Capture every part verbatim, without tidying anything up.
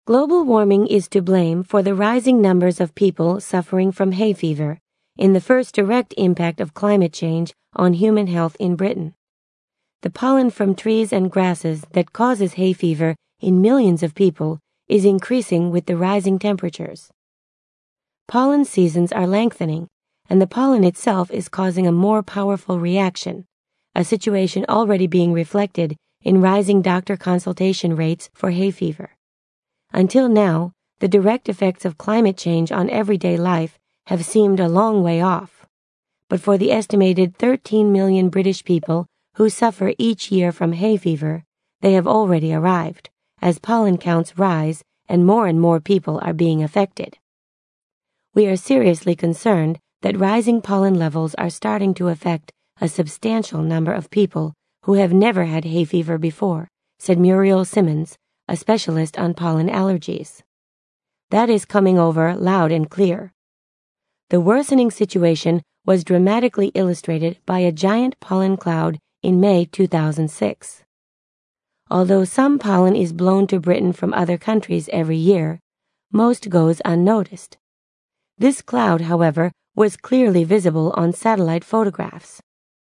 Global warming is to blame for the rising numbers of people suffering from hay fever, in the first direct impact of climate change on human health in Britain. The pollen from trees and grasses that causes hay fever in millions of people is increasing with the rising temperatures. Pollen seasons are lengthening, and the pollen itself is causing a more powerful reaction, a situation already being reflected in rising doctor consultation rates for hay fever. Until now, the direct effects of climate change on everyday life have seemed a long way off. But for the estimated thirteen million British people who suffer each year from hay fever, they have already arrived, as pollen counts rise and more and more people are being affected. We are seriously concerned that rising pollen levels are starting to affect a substantial number of people who have never had hay fever before, said Muriel Simmons, a specialist on pollen allergies. That is coming over loud and clear. The worsening situation was dramatically illustrated by a giant pollen cloud in May two thousand six. Although some pollen is blown to Britain from other countries every year, most goes unnoticed. This cloud, however, was clearly visible on satellite photographs.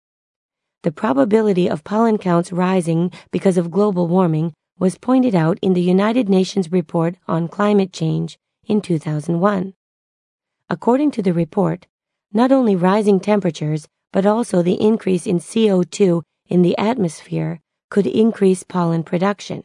The probability of pollen counts rising because of global warming was pointed out in the United Nations report on climate change in two thousand one. According to the report, not only rising temperatures but also the increase in C O two in the atmosphere could increase pollen production.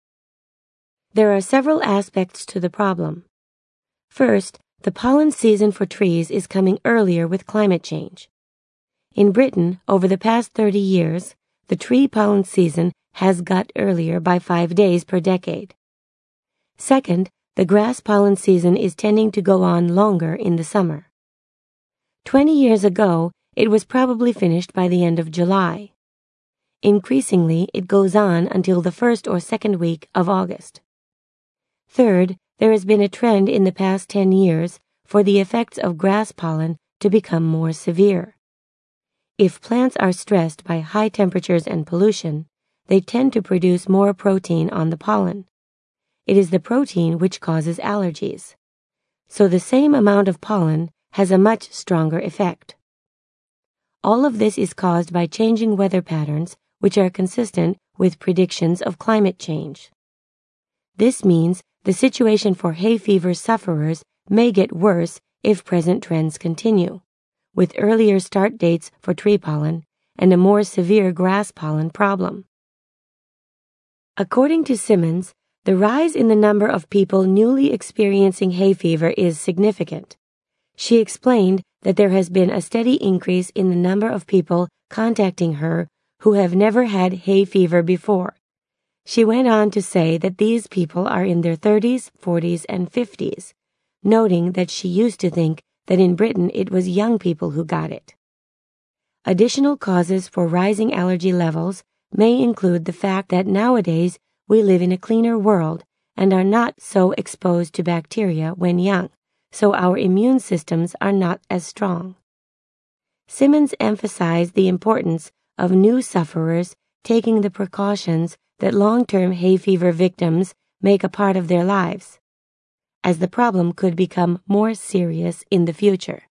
There are several aspects to the problem. First, the pollen season for trees is coming earlier with climate change. In Britain, over the past thirty years, the tree pollen season has got earlier by five days per decade. Second, the grass pollen season is tending to go on longer in the summer. Twenty years ago, it was probably finished by the end of July. Increasingly, it goes on until the first or second week of August. Third, there has been a trend in the past ten years for the effects of grass pollen to become more severe. If plants are stressed by high temperatures and pollution, they tend to produce more protein on the pollen. It is the protein which causes allergies. So the same amount of pollen has a much stronger effect. All of this is caused by changing weather patterns which are consistent with predictions of climate change. This means the situation for hay fever sufferers may get worse if present trends continue, with earlier start dates for tree pollen and a more severe grass pollen problem. According to Simmons, the rise in the number of people newly experiencing hay fever is significant. She explained that there has been a steady increase in the number of people contacting her who have never had hay fever before. She went on to say that these people are in their thirties, forties, and fifties, noting that she used to think that in Britain it was young people who got it. Additional causes for rising allergy levels may include the fact that nowadays we live in a cleaner world and are not so exposed to bacteria when young, so our immune systems are not as strong. Simmons emphasized the importance of new sufferers taking the precautions that long-term hay fever victims make a part of their lives, as the problem could become more serious in the future.